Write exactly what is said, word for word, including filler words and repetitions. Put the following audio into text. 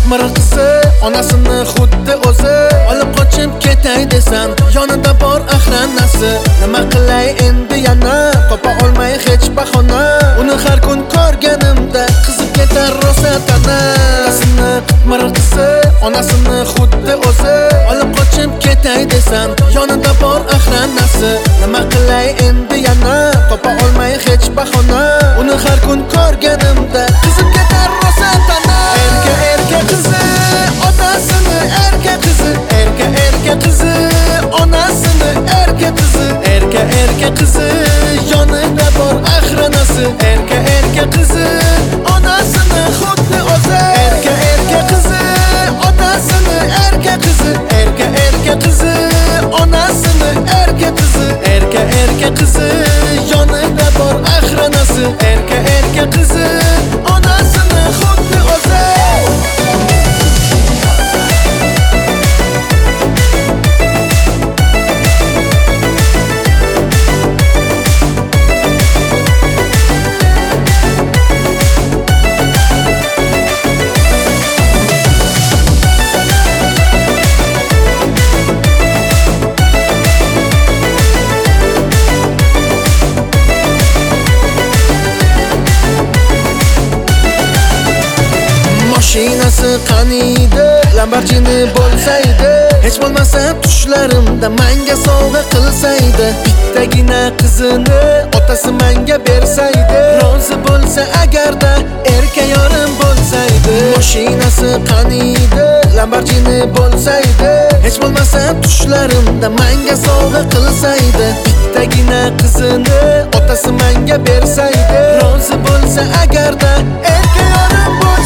qitmir qizi onasini xuddi o'zi olib qochib ketay desan yonida bor ahranasi. Nima qilay endi yana topa olmay hech bahona. Uni har kun ko'rganimda qizib ketar rosa tana. Onasini qitmir qizi onasini xuddi o'zi olib qochib ketay desan yonida bor ahranasi. Nima qilay endi yana topa olmay hech bahona. Uni har kun ko'rganimda qizib ketar rosa tana. Erka erka qizi onasini erka qizi erka erka qizi onasini erka qizi erka erka qizi yonida bor ahranasi. Erka erka qizi onasini xuddi o'zi erka erka qizi onasini erka qizi erka erka qizi onasini erka qizi erka erka qizi yonida bor ahranasi. Erka erka qizi onasini xuddi o'zi. Mashinasi qaniydi, Lamborghini bo'lsaydi, hech bo'lmasa tushlarimda menga sovg'a qilsaydi. Bittagina qizini otasi menga bersaydi, rozi bo'lsa agarda erka yorim bo'lsaydi. Mashinasi qaniydi, Lamborghini bo'lsaydi, hech bo'lmasa tushlarimda menga sovg'a qilsaydi. Bittagina qizini otasi menga bersaydi, rozi bo'lsa agarda erka yorim bo'lsaydi.